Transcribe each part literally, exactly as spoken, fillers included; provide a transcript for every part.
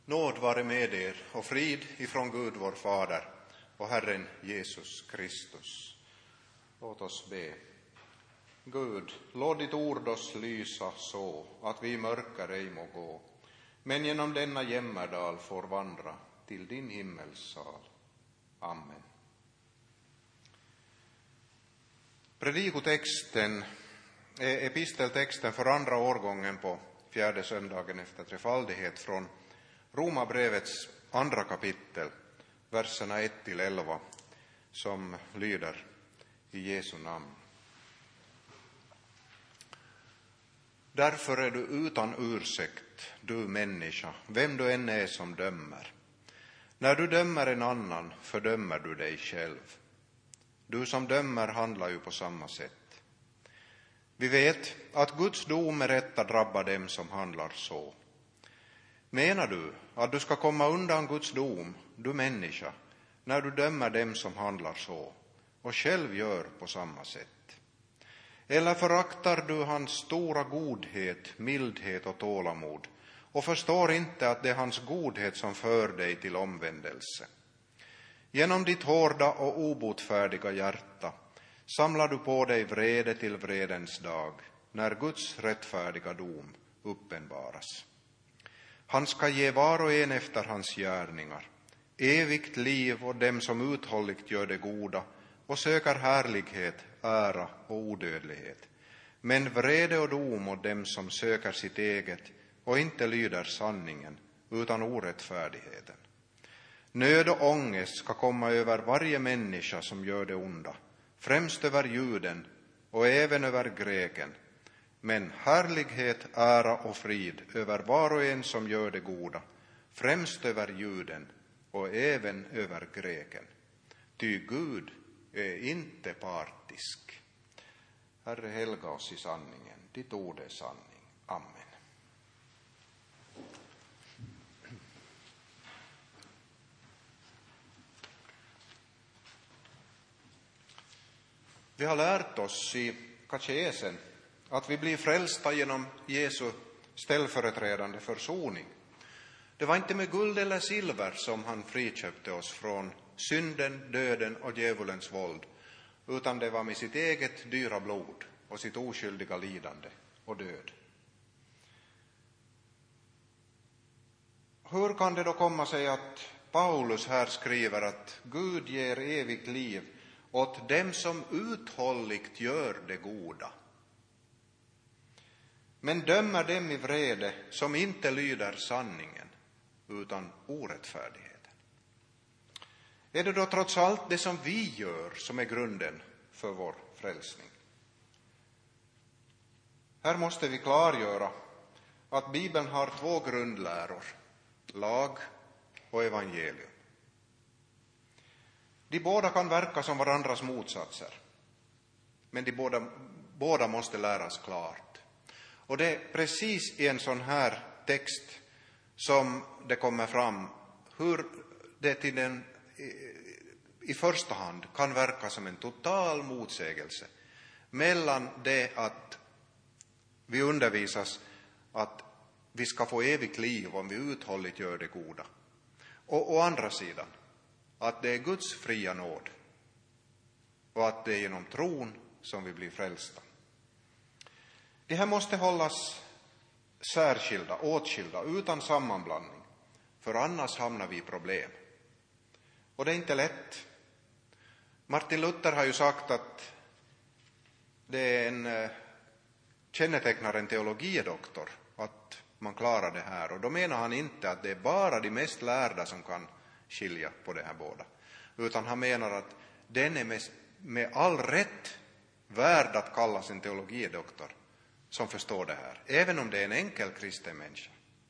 Nåd vare med er och frid ifrån Gud vår Fader och Herren Jesus Kristus. Låt oss be. Gud, låt ditt ord oss lysa så att vi i mörker ej må gå, men genom denna jämmerdal får vandra till din himmelsal. Amen. Predikotexten är episteltexten för andra årgången på fjärde söndagen efter trefaldighet från Romarbrevets andra kapitel, verserna ett till elva, som lyder i Jesu namn. Därför är du utan ursäkt, du människa, vem du än är som dömer. När du dömer en annan fördömer du dig själv. Du som dömer handlar ju på samma sätt. Vi vet att Guds dom är rätta drabbar dem som handlar så. Menar du att du ska komma undan Guds dom, du människa, när du dömer dem som handlar så och själv gör på samma sätt? Eller föraktar du hans stora godhet, mildhet och tålamod och förstår inte att det är hans godhet som för dig till omvändelse? Genom ditt hårda och obotfärdiga hjärta samlar du på dig vrede till vredens dag, när Guds rättfärdiga dom uppenbaras. Han ska ge var och en efter hans gärningar, evigt liv åt dem som uthålligt gör det goda och söker härlighet, ära och odödlighet, men vrede och dom åt dem som söker sitt eget och inte lyder sanningen utan orättfärdigheten. Nöd och ångest ska komma över varje människa som gör det onda, främst över juden och även över greken, men härlighet, ära och frid över var och en som gör det goda, främst över juden och även över greken. Ty Gud är inte partisk. Herre, helga oss i sanningen. Ditt ord är sanning. Amen. Vi har lärt oss i katekesen att vi blir frälsta genom Jesu ställföreträdande försoning. Det var inte med guld eller silver som han friköpte oss från synden, döden och djävulens våld, utan det var med sitt eget dyra blod och sitt oskyldiga lidande och död. Hur kan det då komma sig att Paulus här skriver att Gud ger evigt liv åt dem som uthålligt gör det goda, men dömer dem i vrede som inte lyder sanningen utan orättfärdigheten? Är det då trots allt det som vi gör som är grunden för vår frälsning? Här måste vi klargöra att Bibeln har två grundläror, lag och evangelium. De båda kan verka som varandras motsatser, men de båda, båda måste läras klart. Och det är precis i en sån här text som det kommer fram hur det till den, i första hand kan verka som en total motsägelse mellan det att vi undervisas att vi ska få evigt liv om vi uthålligt gör det goda, och å andra sidan att det är Guds fria nåd och att det är genom tron som vi blir frälsta. Det här måste hållas särskilda, åtskilda, utan sammanblandning, för annars hamnar vi i problem. Och det är inte lätt. Martin Luther har ju sagt att det är en kännetecknar en teologidoktor att man klarar det här. Och då menar han inte att det är bara de mest lärda som kan skilja på det här båda, utan han menar att den är med, med all rätt värd att kallas en teologidoktor som förstår det här, även om det är en enkel kristen människa.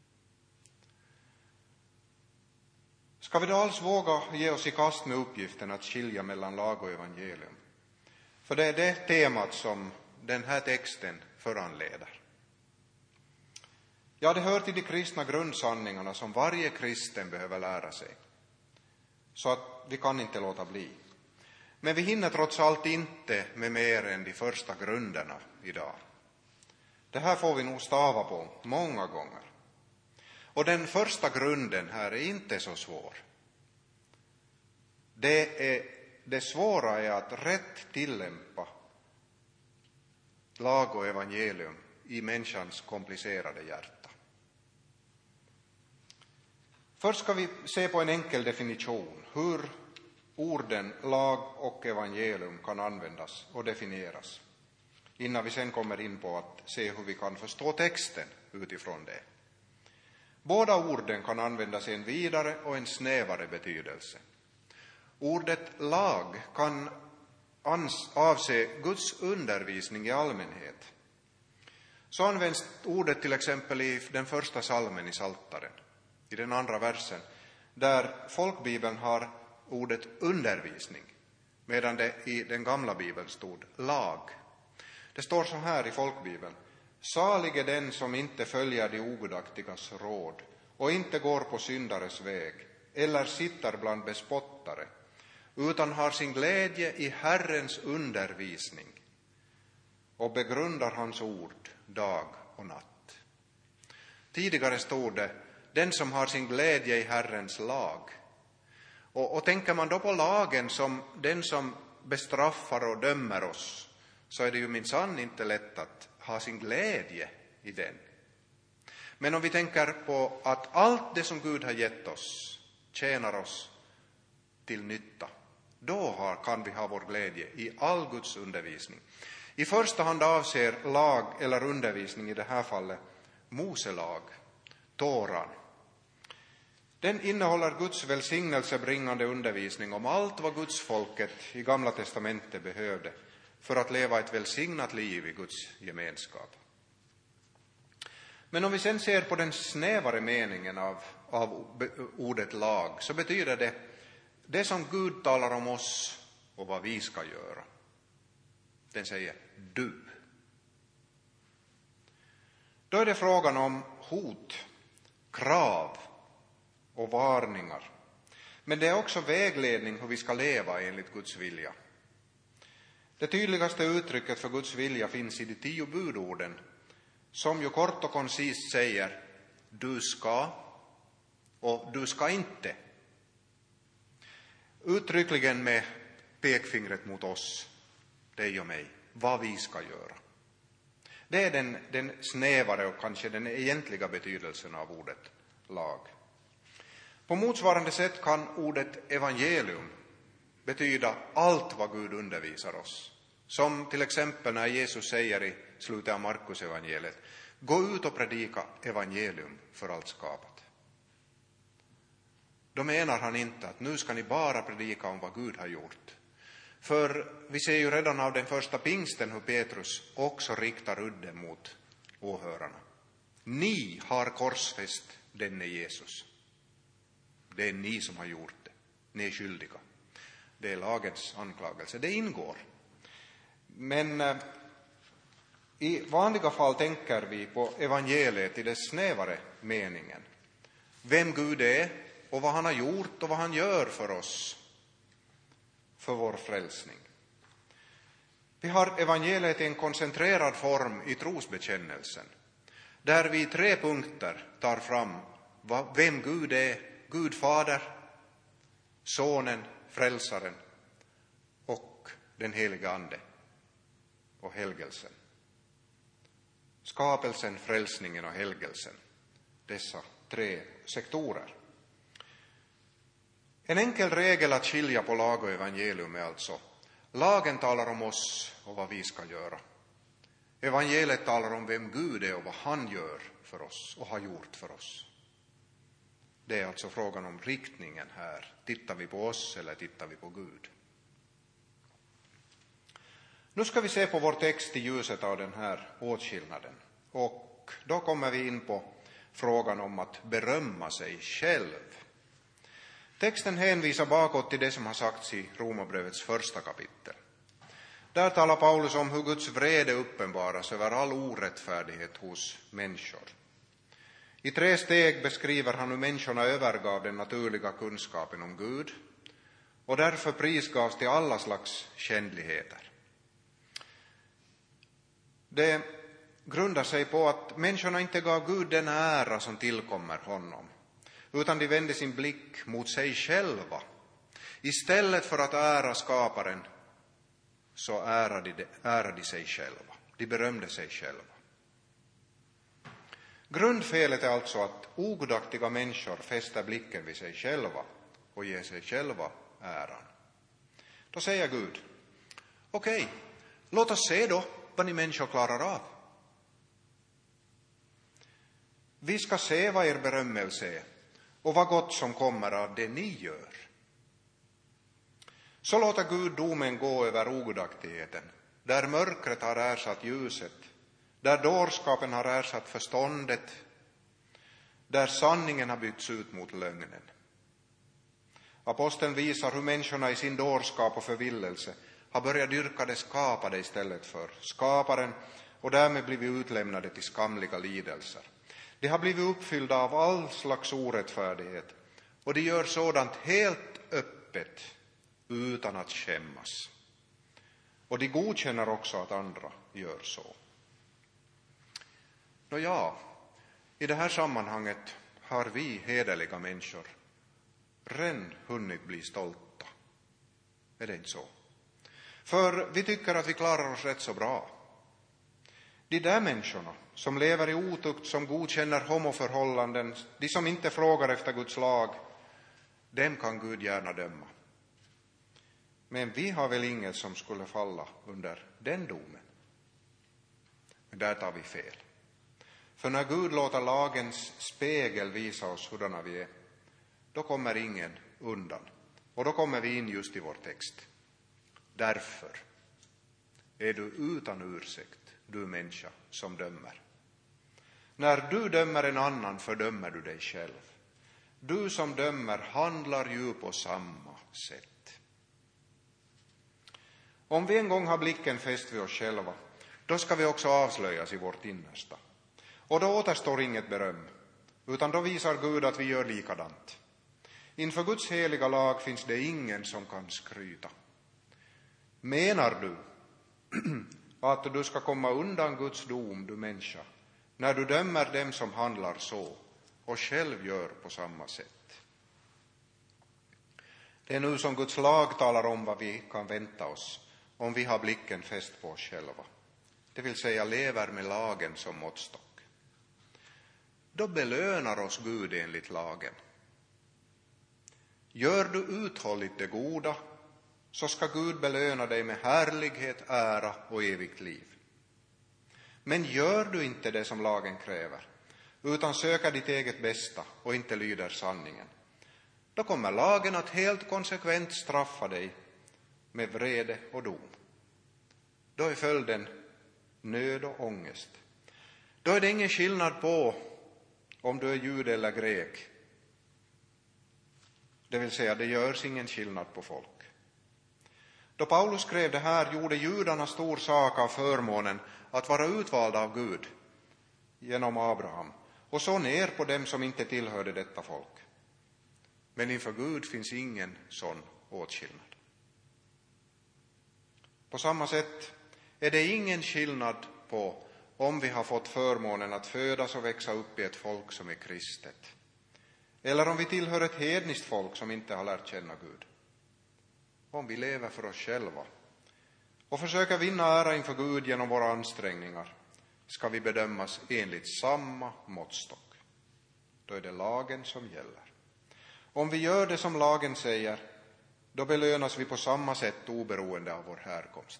Ska vi då alls våga ge oss i kast med uppgiften att skilja mellan lag och evangelium? För det är det temat som den här texten föranleder. Ja, det hör till de kristna grundsanningarna som varje kristen behöver lära sig. Så att vi kan inte låta bli. Men vi hinner trots allt inte med mer än de första grunderna idag. Det här får vi nog stava på många gånger. Och den första grunden här är inte så svår. Det, är, det svåra är att rätt tillämpa lag och evangelium i människans komplicerade hjärta. Först ska vi se på en enkel definition, hur orden lag och evangelium kan användas och definieras, innan vi sen kommer in på att se hur vi kan förstå texten utifrån det. Båda orden kan användas i en vidare och en snävare betydelse. Ordet lag kan avse Guds undervisning i allmänhet. Så används ordet till exempel i den första salmen i Psaltaren, i den andra versen, där folkbibeln har ordet undervisning, medan det i den gamla bibeln stod lag. Det står så här i folkbibeln: salig är den som inte följer de ogudaktigas råd och inte går på syndares väg eller sitter bland bespottare, utan har sin glädje i Herrens undervisning och begrundar hans ord dag och natt. Tidigare stod det den som har sin glädje i Herrens lag. Och, och tänker man då på lagen som den som bestraffar och dömer oss, så är det ju minsann inte lätt att ha sin glädje i den. Men om vi tänker på att allt det som Gud har gett oss tjänar oss till nytta, då har, kan vi ha vår glädje i all Guds undervisning. I första hand avser lag eller undervisning i det här fallet Moselag, Toran. Den innehåller Guds välsignelsebringande undervisning om allt vad Guds folket i Gamla testamentet behövde för att leva ett välsignat liv i Guds gemenskap. Men om vi sen ser på den snävare meningen av, av ordet lag, så betyder det det som Gud talar om oss och vad vi ska göra. Den säger du. Då är det frågan om hot, krav och varningar. Men det är också vägledning hur vi ska leva enligt Guds vilja. Det tydligaste uttrycket för Guds vilja finns i de tio budorden, som ju kort och koncist säger du ska och du ska inte. Uttryckligen med pekfingret mot oss, dig och mig, vad vi ska göra. Det är den, den snävare och kanske den egentliga betydelsen av ordet lag. På motsvarande sätt kan ordet evangelium betyda allt vad Gud undervisar oss. Som till exempel när Jesus säger i slutet av Markus evangeliet: gå ut och predika evangelium för allt skapat. Då menar han inte att nu ska ni bara predika om vad Gud har gjort. För vi ser ju redan av den första pingsten hur Petrus också riktar udden mot åhörarna. Ni har korsfäst denne Jesus. Det är ni som har gjort det. Ni är skyldiga. Det är lagens anklagelse. Det ingår. Men eh, i vanliga fall tänker vi på evangeliet i dess snävare meningen. Vem Gud är och vad han har gjort och vad han gör för oss, för vår frälsning. Vi har evangeliet i en koncentrerad form i trosbekännelsen, där vi i tre punkter tar fram vem Gud är: Gud Fader, Sonen, Frälsaren och den heliga Ande och helgelsen. Skapelsen, frälsningen och helgelsen. Dessa tre sektorer. En enkel regel att skilja på lag och evangelium är alltså: lagen talar om oss och vad vi ska göra. Evangeliet talar om vem Gud är och vad han gör för oss och har gjort för oss. Det är alltså frågan om riktningen här. Tittar vi på oss eller tittar vi på Gud? Nu ska vi se på vår text i ljuset av den här åtskillnaden. Och då kommer vi in på frågan om att berömma sig själv. Texten hänvisar bakåt till det som har sagts i Romarbrevets första kapitel. Där talar Paulus om hur Guds vrede uppenbaras över all orättfärdighet hos människor. I tre steg beskriver han hur människorna övergav den naturliga kunskapen om Gud och därför prisgavs till alla slags skändligheter. Det grundar sig på att människorna inte gav Gud den ära som tillkommer honom, utan de vände sin blick mot sig själva. Istället för att ära skaparen så ärade de, ärade de sig själva. De berömde sig själva. Grundfelet är alltså att ogudaktiga människor fäster blicken vid sig själva och ger sig själva äran. Då säger Gud: okej, låt oss se då vad ni människor klarar av. Vi ska se vad er berömmelse är och vad gott som kommer av det ni gör. Så låter Gud domen gå över ogudaktigheten, där mörkret har ersatt ljuset, där dårskapen har ersatt förståndet, där sanningen har bytts ut mot lögnen. Aposteln visar hur människorna i sin dårskap och förvillelse har börjat dyrka det skapade istället för skaparen och därmed blivit utlämnade till skamliga lidelser. De har blivit uppfyllda av all slags orättfärdighet och de gör sådant helt öppet utan att skämmas. Och de godkänner också att andra gör så. Nå ja, i det här sammanhanget har vi hederliga människor redan hunnit bli stolta. Är det inte så? För vi tycker att vi klarar oss rätt så bra. De där människorna som lever i otukt, som godkänner homoförhållanden, de som inte frågar efter Guds lag, dem kan Gud gärna döma. Men vi har väl inget som skulle falla under den domen. Men där tar vi fel. För när Gud låter lagens spegel visa oss hurdana vi är, då kommer ingen undan. Och då kommer vi in just i vår text. Därför är du utan ursäkt, du människa som dömer. När du dömer en annan fördömer du dig själv. Du som dömer handlar ju på samma sätt. Om vi en gång har blicken fäst vid oss själva, då ska vi också avslöjas i vårt innersta. Och då återstår inget beröm, utan då visar Gud att vi gör likadant. Inför Guds heliga lag finns det ingen som kan skryta. Menar du att du ska komma undan Guds dom, du människa, när du dömer dem som handlar så och själv gör på samma sätt? Det är nu som Guds lag talar om vad vi kan vänta oss om vi har blicken fäst på oss själva, det vill säga lever med lagen som måttstock. Då belönar oss Gud enligt lagen. Gör du uthålligt det goda, så ska Gud belöna dig med härlighet, ära och evigt liv. Men gör du inte det som lagen kräver, utan söker ditt eget bästa och inte lyder sanningen, då kommer lagen att helt konsekvent straffa dig med vrede och dom. Då är följden nöd och ångest. Då är det ingen skillnad på om du är jude eller grek. Det vill säga, det görs ingen skillnad på folk. Då Paulus skrev det här gjorde judarna stor sak av förmånen att vara utvalda av Gud genom Abraham och så ner på dem som inte tillhörde detta folk. Men inför Gud finns ingen sån åtskillnad. På samma sätt är det ingen skillnad på om vi har fått förmånen att födas och växa upp i ett folk som är kristet, eller om vi tillhör ett hedniskt folk som inte har lärt känna Gud. Om vi lever för oss själva och försöker vinna ära inför Gud genom våra ansträngningar, ska vi bedömas enligt samma måttstock. Då är det lagen som gäller. Om vi gör det som lagen säger, då belönas vi på samma sätt oberoende av vår härkomst.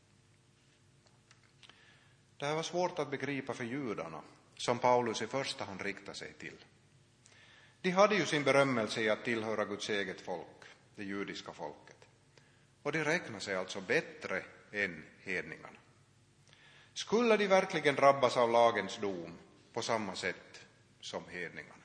Det här var svårt att begripa för judarna, som Paulus i första hand riktar sig till. De hade ju sin berömmelse i att tillhöra Guds eget folk, det judiska folket. Och de räknar sig alltså bättre än hedningarna. Skulle de verkligen drabbas av lagens dom på samma sätt som hedningarna?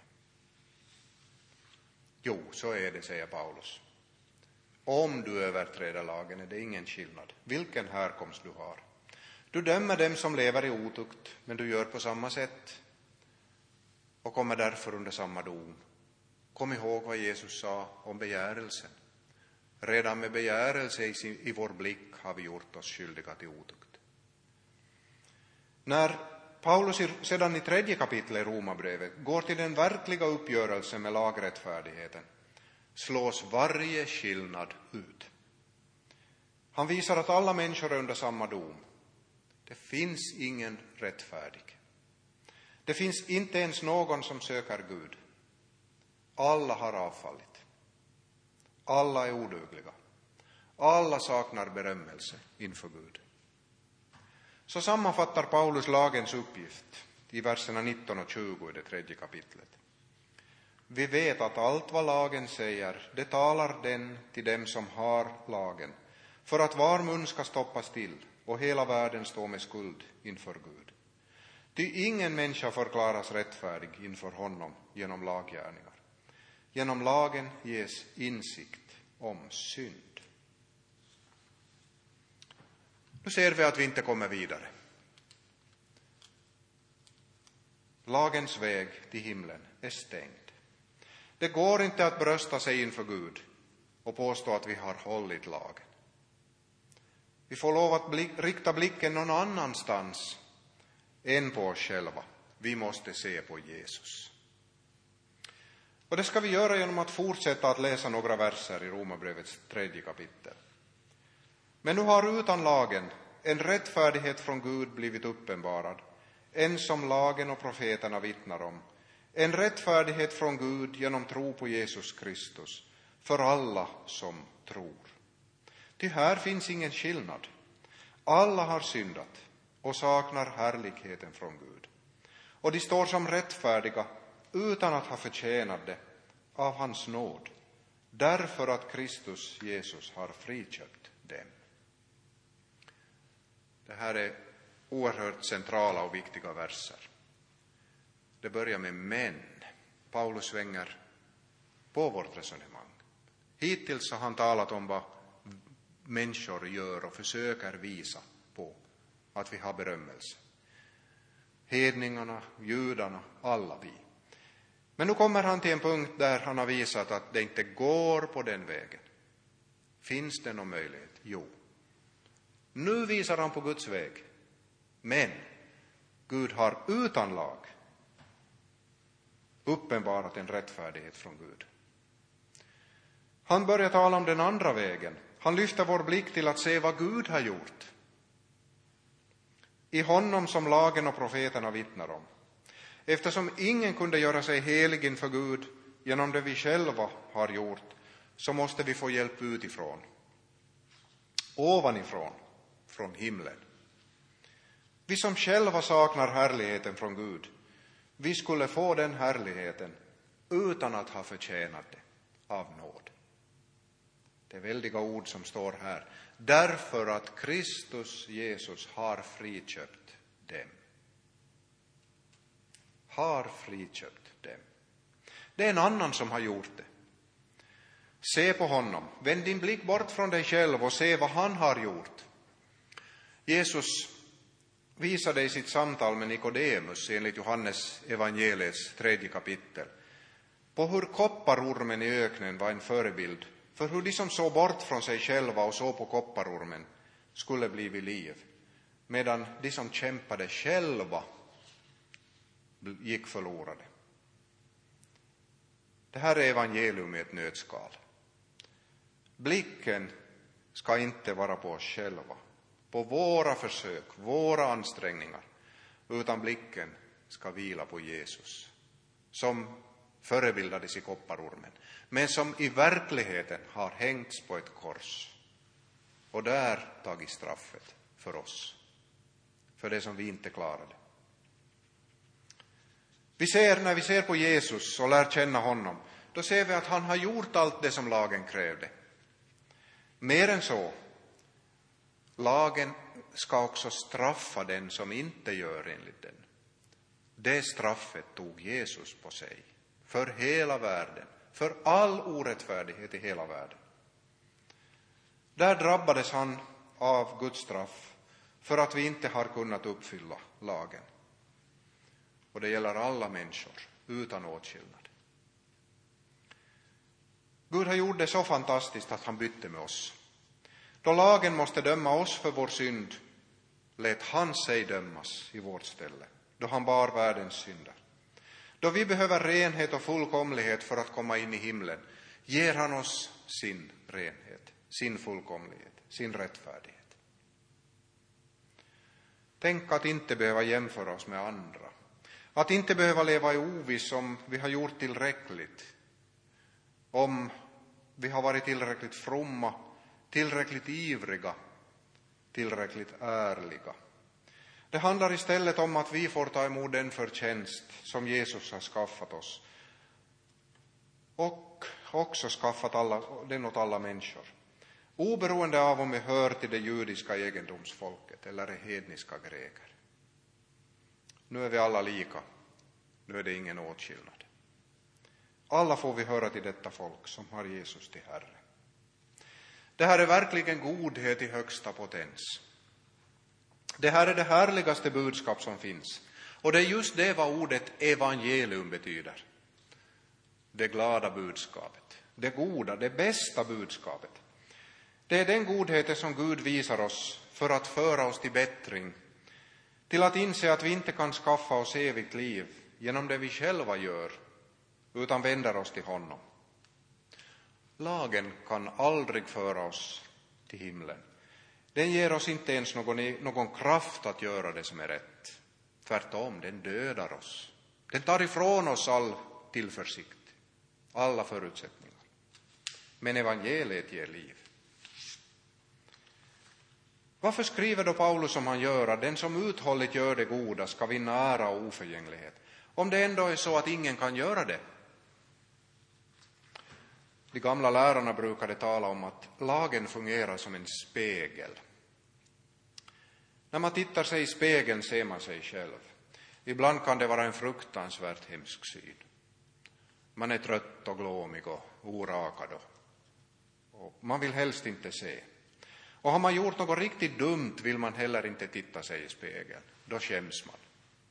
Jo, så är det, säger Paulus. Om du överträder lagen är det ingen skillnad, vilken härkomst du har. Du dömer dem som lever i otukt, men du gör på samma sätt och kommer därför under samma dom. Kom ihåg vad Jesus sa om begärelsen. Redan med begärelse i vår blick har vi gjort oss skyldiga till otukt. När Paulus sedan i tredje kapitlet i Romarbrevet går till den verkliga uppgörelsen med lagrättfärdigheten, slås varje skillnad ut. Han visar att alla människor är under samma dom. Det finns ingen rättfärdig. Det finns inte ens någon som söker Gud. Alla har avfallit. Alla är odugliga. Alla saknar berömmelse inför Gud. Så sammanfattar Paulus lagens uppgift i verserna nitton och tjugo i det tredje kapitlet. Vi vet att allt vad lagen säger, det talar den till dem som har lagen, för att var mun ska stoppas till och hela världen stå med skuld inför Gud. Ty ingen människa förklaras rättfärdig inför honom genom laggärningar. Genom lagen ges insikt om synd. Nu ser vi att vi inte kommer vidare. Lagens väg till himlen är stängd. Det går inte att brösta sig inför Gud och påstå att vi har hållit lagen. Vi får lov att blick, rikta blicken någon annanstans än på oss själva. Vi måste se på Jesus. Och det ska vi göra genom att fortsätta att läsa några verser i Romarbrevets tredje kapitel. Men nu har utan lagen en rättfärdighet från Gud blivit uppenbarad, en som lagen och profeterna vittnar om, en rättfärdighet från Gud genom tro på Jesus Kristus, för alla som tror. Ty här finns ingen skillnad. Alla har syndat och saknar härligheten från Gud. Och de står som rättfärdiga utan att ha förtjänat det av hans nåd, därför att Kristus Jesus har friköpt dem. Det här är oerhört centrala och viktiga verser. Det börjar med men. Paulus svänger på vårt resonemang. Hittills har han talat om vad människor gör och försöker visa på att vi har berömmelse. Hedningarna, judarna, alla vi. Men nu kommer han till en punkt där han har visat att det inte går på den vägen. Finns det någon möjlighet? Jo. Nu visar han på Guds väg. Men Gud har utan lag uppenbarat en rättfärdighet från Gud. Han börjar tala om den andra vägen. Han lyfter vår blick till att se vad Gud har gjort. I honom som lagen och profeterna vittnar om. Eftersom ingen kunde göra sig helig inför Gud genom det vi själva har gjort, så måste vi få hjälp utifrån. Ovanifrån, från himlen. Vi som själva saknar härligheten från Gud, vi skulle få den härligheten utan att ha förtjänat det av nåd. Det är väldiga ord som står här. Därför att Kristus Jesus har friköpt dem. Har friköpt dem. Det är en annan som har gjort det. Se på honom. Vänd din blick bort från dig själv och se vad han har gjort. Jesus visade i sitt samtal med Nikodemus enligt Johannes evangeliets tredje kapitel på hur kopparormen i öknen var en förebild för hur de som såg bort från sig själva och såg på kopparormen skulle bli vid liv, medan de som kämpade själva gick förlorade. Det här är evangelium i ett nötskal. Blicken ska inte vara på oss själva, på våra försök, våra ansträngningar, utan blicken ska vila på Jesus, som förebildades i kopparormen, men som i verkligheten har hängts på ett kors och där tagit straffet för oss, för det som vi inte klarade. Vi ser, när vi ser på Jesus och lär känna honom, då ser vi att han har gjort allt det som lagen krävde. Mer än så, lagen ska också straffa den som inte gör enligt den. Det straffet tog Jesus på sig, för hela världen, för all orättfärdighet i hela världen. Där drabbades han av Guds straff för att vi inte har kunnat uppfylla lagen. Och det gäller alla människor utan åtskillnad. Gud har gjort det så fantastiskt att han bytte med oss. Då lagen måste döma oss för vår synd, lät han sig dömas i vårt ställe då han bar världens synder. Då vi behöver renhet och fullkomlighet för att komma in i himlen, ger han oss sin renhet, sin fullkomlighet, sin rättfärdighet. Tänk att inte behöva jämföra oss med andra. Att inte behöva leva i oviss om vi har gjort tillräckligt. Om vi har varit tillräckligt fromma, tillräckligt ivriga, tillräckligt ärliga. Det handlar istället om att vi får ta emot den förtjänst som Jesus har skaffat oss. Och också skaffat alla, den åt alla människor. Oberoende av om vi hör till det judiska egendomsfolket eller är hedniska greker. Nu är vi alla lika. Nu är det ingen åtskillnad. Alla får vi höra till detta folk som har Jesus till Herre. Det här är verkligen godhet i högsta potens. Det här är det härligaste budskap som finns. Och det är just det vad ordet evangelium betyder. Det glada budskapet. Det goda, det bästa budskapet. Det är den godheten som Gud visar oss för att föra oss till bättring. Till att inse att vi inte kan skaffa oss evigt liv genom det vi själva gör, utan vänder oss till honom. Lagen kan aldrig föra oss till himlen. Den ger oss inte ens någon, någon kraft att göra det som är rätt. Tvärtom, den dödar oss. Den tar ifrån oss all tillförsikt, alla förutsättningar. Men evangeliet ger liv. Varför skriver då Paulus som han gör att den som uthålligt gör det goda ska vinna ära och oförgänglighet? Om det ändå är så att ingen kan göra det. De gamla lärarna brukade tala om att lagen fungerar som en spegel. När man tittar sig i spegeln ser man sig själv. Ibland kan det vara en fruktansvärt hemsk syn. Man är trött och glåmig och orakad och man vill helst inte se. Och har man gjort något riktigt dumt vill man heller inte titta sig i spegeln. Då skäms man.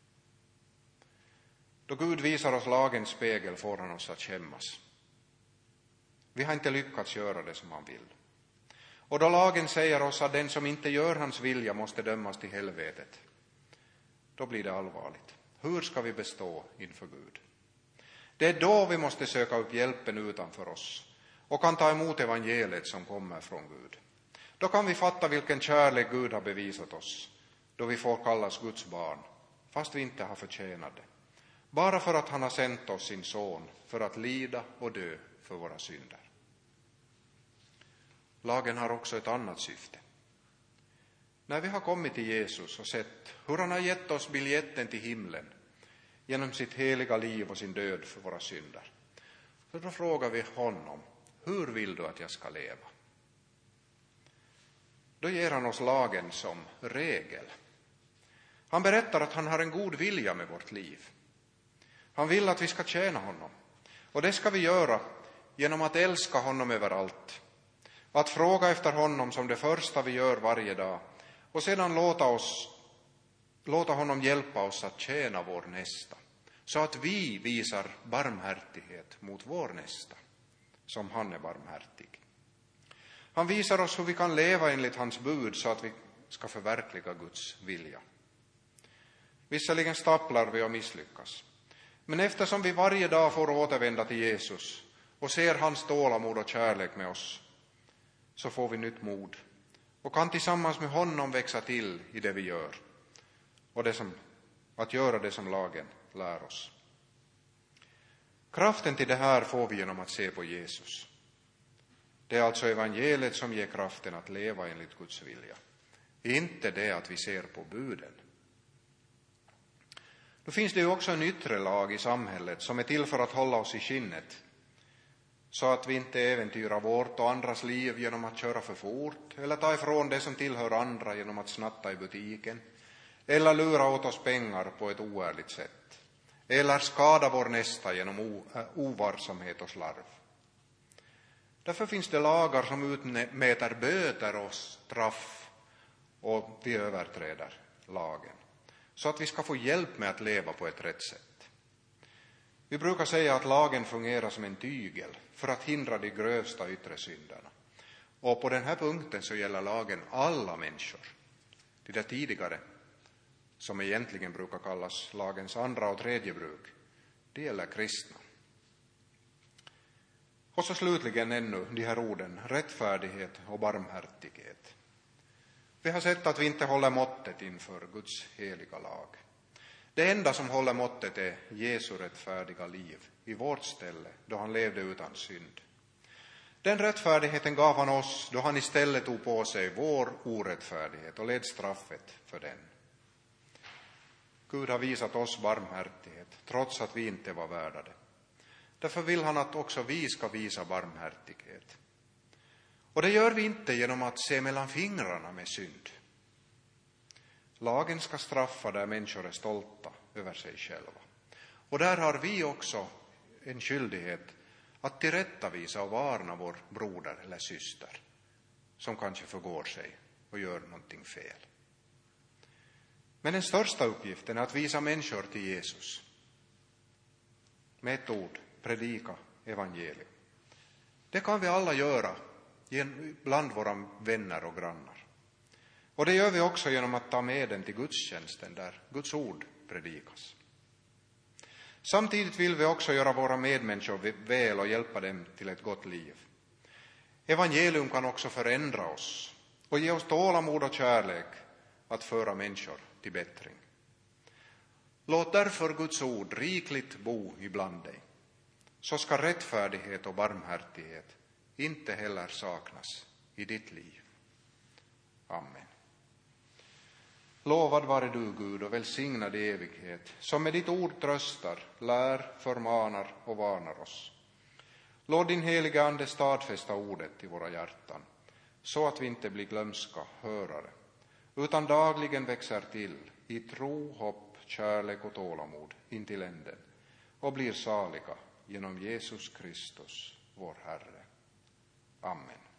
Då Gud visar oss lagens spegel får han oss att skämmas. Vi har inte lyckats göra det som han vill. Och då lagen säger oss att den som inte gör hans vilja måste dömas till helvetet, då blir det allvarligt. Hur ska vi bestå inför Gud? Det är då vi måste söka upp hjälpen utanför oss och kan ta emot evangeliet som kommer från Gud. Då kan vi fatta vilken kärlek Gud har bevisat oss, då vi får kallas Guds barn, fast vi inte har förtjänat det. Bara för att han har sänt oss sin son för att lida och dö för våra synder. Lagen har också ett annat syfte. När vi har kommit till Jesus och sett hur han har gett oss biljetten till himlen genom sitt heliga liv och sin död för våra synder, så då frågar vi honom, hur vill du att jag ska leva? Då ger han oss lagen som regel. Han berättar att han har en god vilja med vårt liv. Han vill att vi ska tjäna honom. Och det ska vi göra genom att älska honom överallt. Att fråga efter honom som det första vi gör varje dag. Och sedan låta, oss, låta honom hjälpa oss att tjäna vår nästa. Så att vi visar barmhärtighet mot vår nästa, som han är barmhärtig. Han visar oss hur vi kan leva enligt hans bud så att vi ska förverkliga Guds vilja. Visserligen stapplar vi och misslyckas. Men eftersom vi varje dag får återvända till Jesus och ser hans tålamod och kärlek med oss, så får vi nytt mod och kan tillsammans med honom växa till i det vi gör och det som, att göra det som lagen lär oss. Kraften till det här får vi genom att se på Jesus. Det är alltså evangeliet som ger kraften att leva enligt Guds vilja. Inte det att vi ser på buden. Då finns det ju också en yttre lag i samhället som är till för att hålla oss i skinnet, så att vi inte äventyrar vårt och andras liv genom att köra för fort eller ta ifrån det som tillhör andra genom att snatta i butiken eller lura åt oss pengar på ett oärligt sätt eller skada vår nästa genom ovarsamhet och slarv. Därför finns det lagar som utmäter böter och straff och vi överträder lagen, så att vi ska få hjälp med att leva på ett rätt sätt. Vi brukar säga att lagen fungerar som en tygel för att hindra de grövsta yttre synderna. Och på den här punkten så gäller lagen alla människor. De där tidigare, som egentligen brukar kallas lagens andra och tredje bruk, det gäller kristna. Och så slutligen ännu de här orden, rättfärdighet och barmhärtighet. Vi har sett att vi inte håller måttet inför Guds heliga lag. Det enda som håller måttet är Jesu rättfärdiga liv i vårt ställe, då han levde utan synd. Den rättfärdigheten gav han oss då han istället tog på sig vår orättfärdighet och led straffet för den. Gud har visat oss barmhärtighet trots att vi inte var värda det. Därför vill han att också vi ska visa barmhärtighet. Och det gör vi inte genom att se mellan fingrarna med synd. Lagen ska straffa där människor är stolta över sig själva. Och där har vi också en skyldighet att tillrättavisa och varna vår broder eller syster som kanske förgår sig och gör någonting fel. Men den största uppgiften är att visa människor till Jesus. Med ett ord, predika evangelium. Det kan vi alla göra bland våra vänner och grannar. Och det gör vi också genom att ta med den till gudstjänsten där Guds ord predikas. Samtidigt vill vi också göra våra medmänniskor väl och hjälpa dem till ett gott liv. Evangelium kan också förändra oss och ge oss tålamod och kärlek att föra människor till bättring. Låt därför Guds ord rikligt bo ibland dig. Så ska rättfärdighet och barmhärtighet inte heller saknas i ditt liv. Amen. Lovad vare du, Gud, och välsignad i evighet, som med ditt ord tröstar, lär, förmanar och varnar oss. Låt din heliga ande stadfästa ordet i våra hjärtan, så att vi inte blir glömska hörare, utan dagligen växer till i tro, hopp, kärlek och tålamod in till änden, och blir saliga genom Jesus Kristus, vår Herre. Amen.